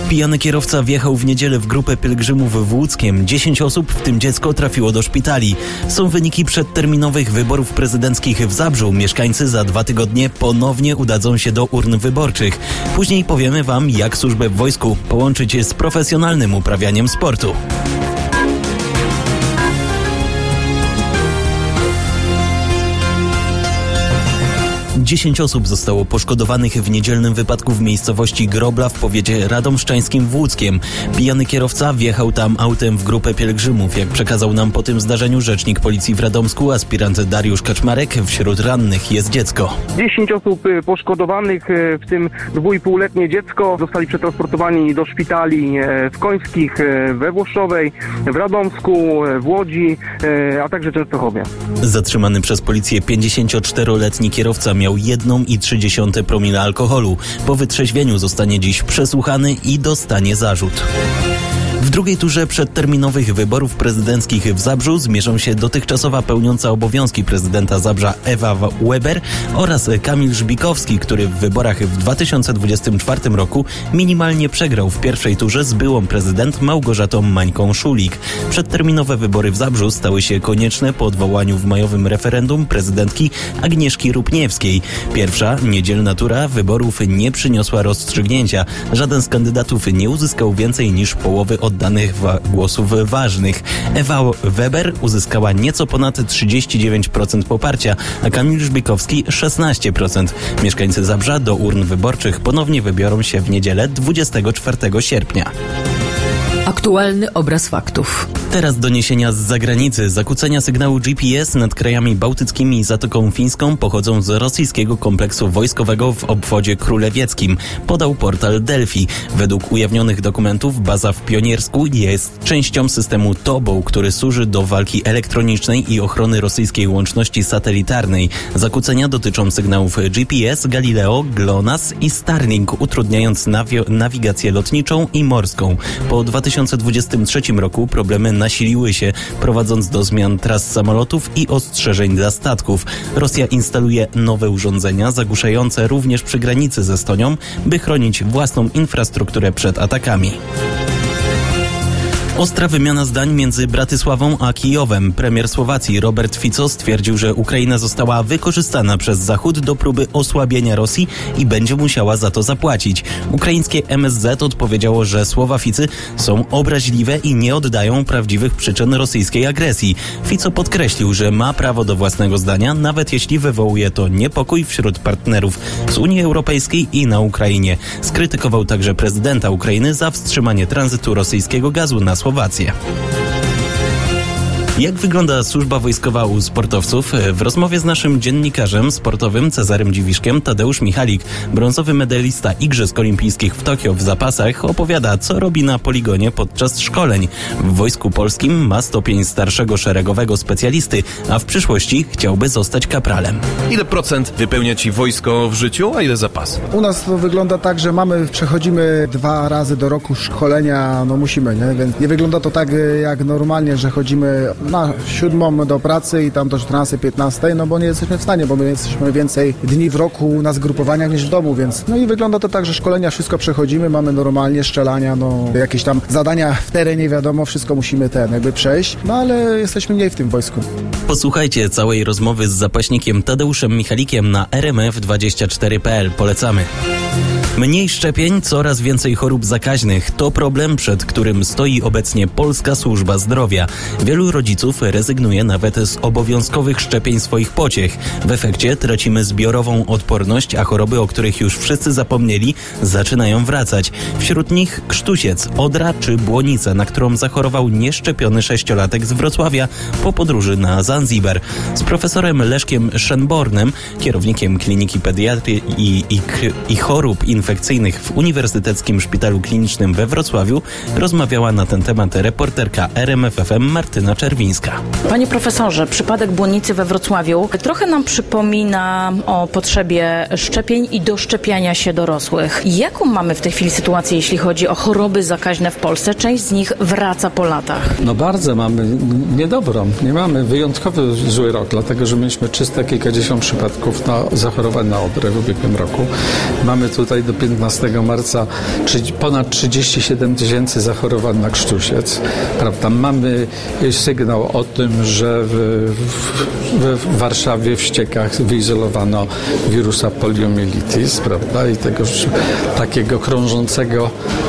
Pijany kierowca wjechał w niedzielę w grupę pielgrzymów w Łódzkiem. 10 osób, w tym dziecko, trafiło do szpitali. Są wyniki przedterminowych wyborów prezydenckich w Zabrzu. Mieszkańcy za 2 tygodnie ponownie udadzą się do urn wyborczych. Później powiemy wam, jak służbę w wojsku połączyć z profesjonalnym uprawianiem sportu. 10 osób zostało poszkodowanych w niedzielnym wypadku w miejscowości Grobla w powiecie radomszczańskim w Łódzkiem. Pijany kierowca wjechał tam autem w grupę pielgrzymów. Jak przekazał nam po tym zdarzeniu rzecznik policji w Radomsku, aspirant Dariusz Kaczmarek, wśród rannych jest dziecko. 10 osób poszkodowanych, w tym 2,5-letnie dziecko, zostali przetransportowani do szpitali w Końskich, we Włoszowej, w Radomsku, w Łodzi, a także Częstochowie. Zatrzymany przez policję 54-letni kierowca miał 1,3 promila alkoholu. Po wytrzeźwieniu zostanie dziś przesłuchany i dostanie zarzut. W drugiej turze przedterminowych wyborów prezydenckich w Zabrzu zmierzą się dotychczasowa pełniąca obowiązki prezydenta Zabrza Ewa Weber oraz Kamil Żbikowski, który w wyborach w 2024 roku minimalnie przegrał w pierwszej turze z byłą prezydent Małgorzatą Mańką-Szulik. Przedterminowe wybory w Zabrzu stały się konieczne po odwołaniu w majowym referendum prezydentki Agnieszki Rupniewskiej. Pierwsza, niedzielna tura wyborów nie przyniosła rozstrzygnięcia. Żaden z kandydatów nie uzyskał więcej niż połowy oddanych głosów ważnych. Ewa Weber uzyskała nieco ponad 39% poparcia, a Kamil Żbikowski 16%. Mieszkańcy Zabrza do urn wyborczych ponownie wybiorą się w niedzielę 24 sierpnia. Aktualny obraz faktów. Teraz doniesienia z zagranicy. Zakłócenia sygnału GPS nad krajami bałtyckimi i Zatoką Fińską pochodzą z rosyjskiego kompleksu wojskowego w obwodzie królewieckim, podał portal Delphi. Według ujawnionych dokumentów baza w Pioniersku jest częścią systemu TOBOł, który służy do walki elektronicznej i ochrony rosyjskiej łączności satelitarnej. Zakłócenia dotyczą sygnałów GPS, Galileo, GLONASS i Starlink, utrudniając nawigację lotniczą i morską. Po 2023 roku problemy nasiliły się, prowadząc do zmian tras samolotów i ostrzeżeń dla statków. Rosja instaluje nowe urządzenia zagłuszające również przy granicy z Estonią, by chronić własną infrastrukturę przed atakami. Ostra wymiana zdań między Bratysławą a Kijowem. Premier Słowacji Robert Fico stwierdził, że Ukraina została wykorzystana przez Zachód do próby osłabienia Rosji i będzie musiała za to zapłacić. Ukraińskie MSZ odpowiedziało, że słowa Ficy są obraźliwe i nie oddają prawdziwych przyczyn rosyjskiej agresji. Fico podkreślił, że ma prawo do własnego zdania, nawet jeśli wywołuje to niepokój wśród partnerów z Unii Europejskiej i na Ukrainie. Skrytykował także prezydenta Ukrainy za wstrzymanie tranzytu rosyjskiego gazu na Słowację. Jak wygląda służba wojskowa u sportowców? W rozmowie z naszym dziennikarzem sportowym Cezarym Dziwiszkiem Tadeusz Michalik, brązowy medalista Igrzysk Olimpijskich w Tokio w zapasach, opowiada, co robi na poligonie podczas szkoleń. W Wojsku Polskim ma stopień starszego szeregowego specjalisty, a w przyszłości chciałby zostać kapralem. Ile procent wypełnia ci wojsko w życiu, a ile zapas? U nas to wygląda tak, że przechodzimy 2 razy do roku szkolenia, musimy, nie? Więc nie wygląda to tak jak normalnie, że chodzimy na 7 do pracy i tam do 14-15, bo nie jesteśmy w stanie, bo my jesteśmy więcej dni w roku na zgrupowaniach niż w domu, więc i wygląda to tak, że szkolenia wszystko przechodzimy, mamy normalnie strzelania, jakieś tam zadania w terenie, wiadomo, wszystko musimy przejść, ale jesteśmy mniej w tym wojsku. Posłuchajcie całej rozmowy z zapaśnikiem Tadeuszem Michalikiem na rmf24.pl. Polecamy. Mniej szczepień, coraz więcej chorób zakaźnych. To problem, przed którym stoi obecnie polska służba zdrowia. Wielu rodziców rezygnuje nawet z obowiązkowych szczepień swoich pociech. W efekcie tracimy zbiorową odporność, a choroby, o których już wszyscy zapomnieli, zaczynają wracać. Wśród nich krztusiec, odra czy błonica, na którą zachorował nieszczepiony 6-latek z Wrocławia po podróży na Zanzibar. Z profesorem Leszkiem Szenbornem, kierownikiem Kliniki Pediatrii i Chorób Infekcyjnych w Uniwersyteckim Szpitalu Klinicznym we Wrocławiu, rozmawiała na ten temat reporterka RMF FM Martyna Czerwińska. Panie profesorze, przypadek błonicy we Wrocławiu trochę nam przypomina o potrzebie szczepień i doszczepiania się dorosłych. Jaką mamy w tej chwili sytuację, jeśli chodzi o choroby zakaźne w Polsce? Część z nich wraca po latach. Bardzo mamy niedobrą. Nie mamy wyjątkowy zły rok, dlatego że mieliśmy 300 kilkadziesiąt przypadków zachorowań na odrę w ubiegłym roku. Mamy tutaj do 15 marca ponad 37 000 zachorowań na krztusiec. Prawda? Mamy sygnał o tym, że w Warszawie w ściekach wyizolowano wirusa poliomyelitis, prawda? I tego takiego krążącego,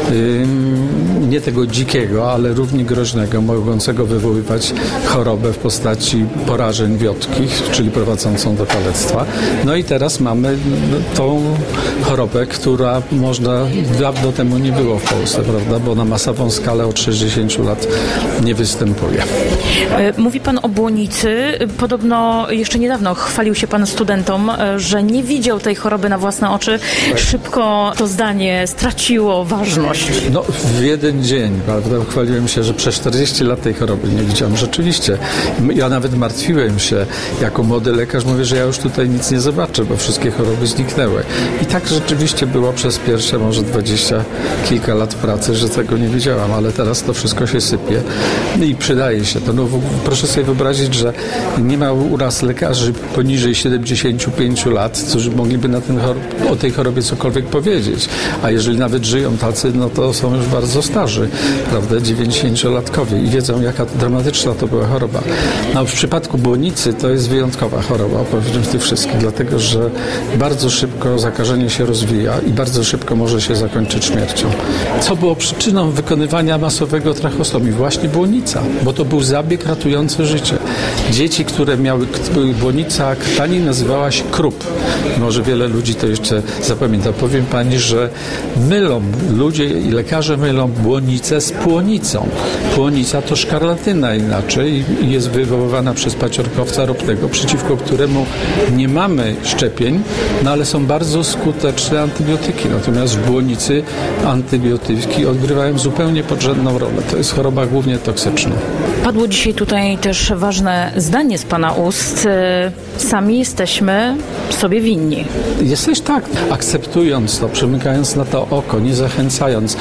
nie tego dzikiego, ale równie groźnego, mogącego wywoływać chorobę w postaci porażeń wiotkich, czyli prowadzącą do kalectwa. No i teraz mamy tą chorobę, która dawno temu nie było w Polsce, prawda? Bo na masową skalę od 60 lat nie występuje. Mówi pan o błonicy. Podobno jeszcze niedawno chwalił się pan studentom, że nie widział tej choroby na własne oczy. Szybko to zdanie straciło ważność. No, w jeden dzień, prawda? Chwaliłem się, że przez 40 lat tej choroby nie widziałem. Rzeczywiście. Ja nawet martwiłem się jako młody lekarz. Mówię, że ja już tutaj nic nie zobaczę, bo wszystkie choroby zniknęły. I tak rzeczywiście było przez pierwsze może 20 kilka lat pracy, że tego nie wiedziałam, ale teraz to wszystko się sypie i przydaje się to. No, proszę sobie wyobrazić, że nie ma u nas lekarzy poniżej 75 lat, którzy mogliby o tej chorobie cokolwiek powiedzieć. A jeżeli nawet żyją tacy, no to są już bardzo starzy, prawda, 90-latkowie i wiedzą, jaka dramatyczna to była choroba. No, w przypadku błonicy to jest wyjątkowa choroba, oprócz tych wszystkich, dlatego, że bardzo szybko zakażenie się rozwija i bardzo szybko może się zakończyć śmiercią. Co było przyczyną wykonywania masowego trachostomii? Właśnie błonica, bo to był zabieg ratujący życie. Dzieci, które miały błonica krtani, nazywała się krup. Może wiele ludzi to jeszcze zapamięta. Powiem pani, że ludzie i lekarze mylą błonicę z płonicą. Płonica to szkarlatyna inaczej i jest wywoływana przez paciorkowca ropnego, przeciwko któremu nie mamy szczepień, no ale są bardzo skuteczne antybiotyki. Natomiast w błonicy antybiotyki odgrywają zupełnie podrzędną rolę. To jest choroba głównie toksyczna. Padło dzisiaj tutaj też ważne zdanie z pana ust. Sami jesteśmy sobie winni. Jesteś tak, akceptując to, przymykając na to oko, nie zachęcając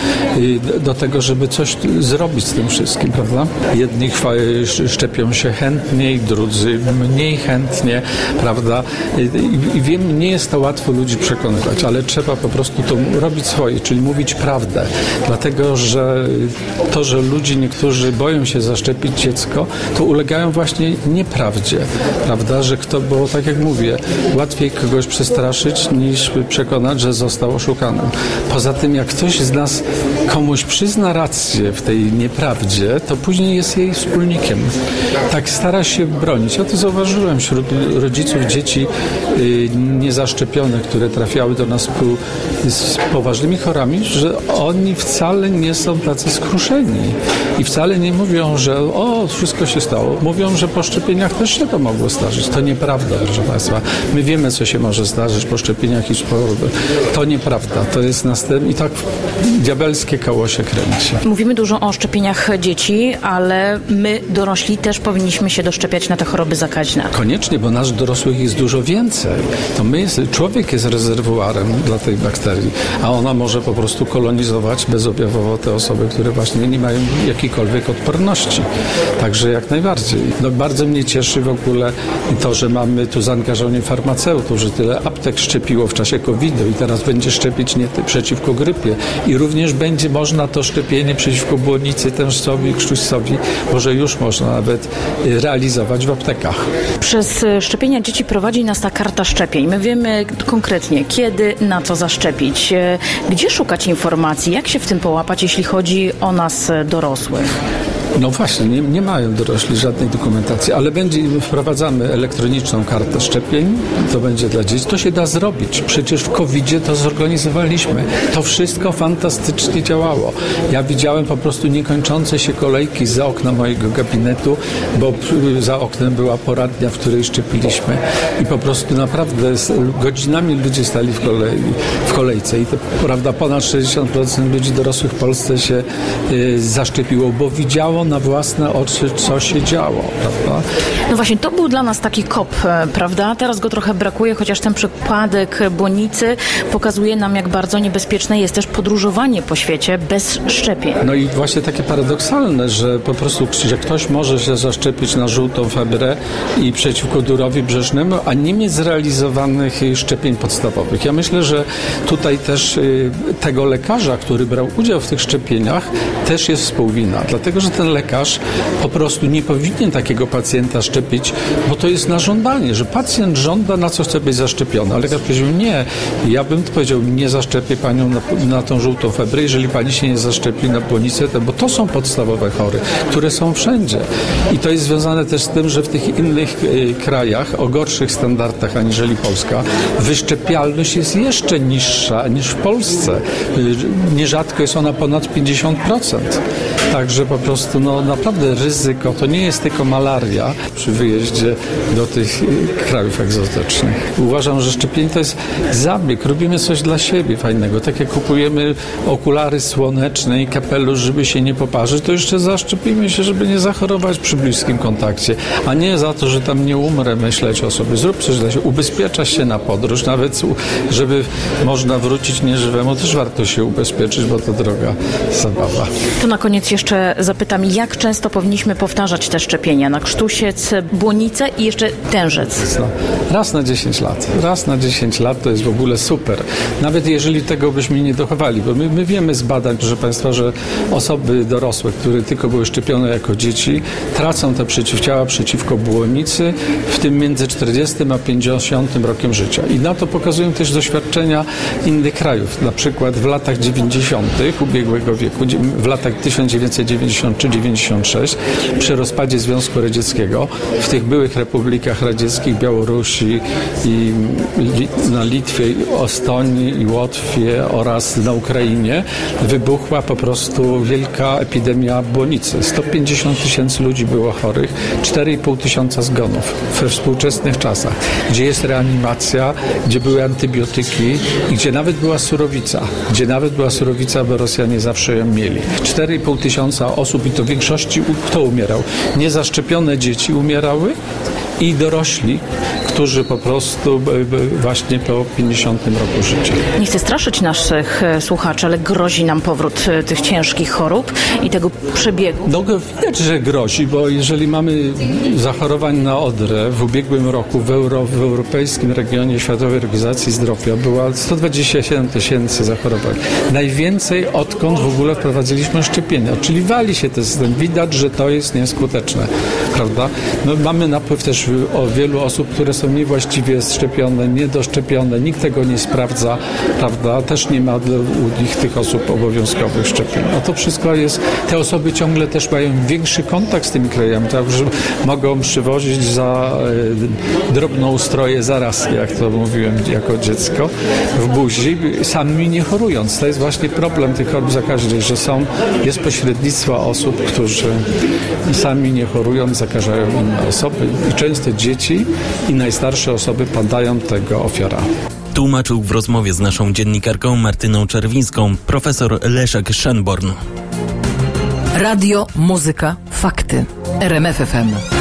do tego, żeby coś zrobić z tym wszystkim, prawda? Jedni szczepią się chętniej, drudzy mniej chętnie, prawda? I wiem, nie jest to łatwo ludzi przekonywać, ale trzeba po prostu to robić swoje, czyli mówić prawdę. Dlatego, że to, że ludzie niektórzy boją się zaszczepić dziecko, to ulegają właśnie nieprawdzie, prawda? Że bo tak jak mówię, łatwiej kogoś przestraszyć niż przekonać, że został oszukany. Poza tym, jak ktoś z nas komuś przyzna rację w tej nieprawdzie, to później jest jej wspólnikiem. Tak stara się bronić. Ja to zauważyłem wśród rodziców dzieci niezaszczepionych, które trafiały do nas z poważnymi chorami, że oni wcale nie są tacy skruszeni i wcale nie mówią, że wszystko się stało. Mówią, że po szczepieniach też się to mogło zdarzyć. To nieprawda, proszę państwa. My wiemy, co się może zdarzyć po szczepieniach i choroby. To nieprawda. To jest następne i tak diabelskie koło się kręci. Mówimy dużo o szczepieniach dzieci, ale my, dorośli, też powinniśmy się doszczepiać na te choroby zakaźne. Koniecznie, bo nas dorosłych jest dużo więcej. Człowiek jest rezerwuarem dla tej bakterii, a ona może po prostu kolonizować bezobjawowo te osoby, które właśnie nie mają jakiejkolwiek odporności. Także jak najbardziej. No, bardzo mnie cieszy w ogóle to, że mamy tu zaangażowanie farmaceutów, że tyle aptek szczepiło w czasie COVID-u i teraz będzie szczepić przeciwko grypie i również będzie można to szczepienie przeciwko błonicy, tężcowi, krztuścowi, może już można nawet realizować w aptekach. Przez szczepienia dzieci prowadzi nas ta karta szczepień. My wiemy konkretnie, kiedy, na co zaszczepić. Gdzie szukać informacji? Jak się w tym połapać, jeśli chodzi o nas dorosłych? No właśnie, nie mają dorośli żadnej dokumentacji, ale wprowadzamy elektroniczną kartę szczepień, to będzie dla dzieci. To się da zrobić. Przecież w COVID-zie to zorganizowaliśmy. To wszystko fantastycznie działało. Ja widziałem po prostu niekończące się kolejki za okna mojego gabinetu, bo za oknem była poradnia, w której szczepiliśmy i po prostu naprawdę godzinami ludzie stali w kolejce i to prawda ponad 60% ludzi dorosłych w Polsce się zaszczepiło, bo widziało widziało na własne oczy, co się działo, prawda? No właśnie, to był dla nas taki kop, prawda? Teraz go trochę brakuje, chociaż ten przypadek Błonicy pokazuje nam, jak bardzo niebezpieczne jest też podróżowanie po świecie bez szczepień. No i właśnie takie paradoksalne, że po prostu że ktoś może się zaszczepić na żółtą febrę i przeciwko durowi brzeżnemu, a nie mieć zrealizowanych szczepień podstawowych. Ja myślę, że tutaj też tego lekarza, który brał udział w tych szczepieniach, też jest współwina. Dlatego, że ten lekarz po prostu nie powinien takiego pacjenta szczepić, bo to jest na żądanie, że pacjent żąda, na co chce być zaszczepiony. A lekarz powiedział, nie, ja bym powiedział, nie zaszczepię panią na tą żółtą febrę, jeżeli pani się nie zaszczepi na błonicę, bo to są podstawowe chory, które są wszędzie. I to jest związane też z tym, że w tych innych krajach o gorszych standardach aniżeli Polska wyszczepialność jest jeszcze niższa niż w Polsce. Nierzadko jest ona ponad 50%. Także po prostu naprawdę ryzyko to nie jest tylko malaria przy wyjeździe do tych krajów egzotycznych. Uważam, że szczepienie to jest zabieg. Robimy coś dla siebie fajnego. Tak jak kupujemy okulary słoneczne i kapelusz, żeby się nie poparzyć, to jeszcze zaszczepimy się, żeby nie zachorować przy bliskim kontakcie. A nie za to, że tam nie umrę, myśleć o sobie. Zrób coś dla siebie. Ubezpieczasz się na podróż. Nawet żeby można wrócić nieżywemu, też warto się ubezpieczyć, bo to droga zabawa. To na koniec jeszcze zapytam, jak często powinniśmy powtarzać te szczepienia na krztusiec, błonicę i jeszcze tężec? Raz na 10 lat. Raz na 10 lat to jest w ogóle super. Nawet jeżeli tego byśmy nie dochowali, bo my wiemy z badań, proszę Państwa, że osoby dorosłe, które tylko były szczepione jako dzieci, tracą te przeciwciała przeciwko błonicy, w tym między 40 a 50 rokiem życia. I na to pokazują też doświadczenia innych krajów. Na przykład w latach 90. ubiegłego wieku, w latach 1993-96, przy rozpadzie Związku Radzieckiego, w tych byłych republikach radzieckich, Białorusi i na Litwie, Estonii i Łotwie oraz na Ukrainie wybuchła po prostu wielka epidemia błonicy. 150 000 ludzi było chorych, 4,5 tysiąca zgonów we współczesnych czasach, gdzie jest reanimacja, gdzie były antybiotyki i gdzie nawet była surowica, bo Rosjanie zawsze ją mieli. 4,5 tysiąca osób i to w większości kto umierał? Niezaszczepione dzieci umierały i dorośli, którzy po prostu właśnie po 50 roku życia. Nie chcę straszyć naszych słuchaczy, ale grozi nam powrót tych ciężkich chorób i tego przebiegu. No widać, że grozi, bo jeżeli mamy zachorowań na odrę w ubiegłym roku w europejskim regionie Światowej Organizacji Zdrowia była 127 000 zachorowań. Najwięcej odkąd w ogóle wprowadziliśmy szczepienia, czyli wali się ten system. Widać, że to jest nieskuteczne, prawda? No, mamy napływ też o wielu osób, które są niewłaściwie szczepione, niedoszczepione, nikt tego nie sprawdza, prawda? Też nie ma u nich tych osób obowiązkowych szczepień. No to wszystko jest, te osoby ciągle też mają większy kontakt z tymi krajami, tak, że mogą przywozić za drobnoustroje zarazki, jak to mówiłem jako dziecko, w buzi, sami nie chorując. To jest właśnie problem tych chorób zakaźnych, że jest pośrednictwo osób, którzy sami nie chorują, zakażają inne osoby i często dzieci i najstarsze osoby padają tego ofiara. Tłumaczył w rozmowie z naszą dziennikarką Martyną Czerwińską profesor Leszek Schönborn. Radio, muzyka, fakty. RMF FM.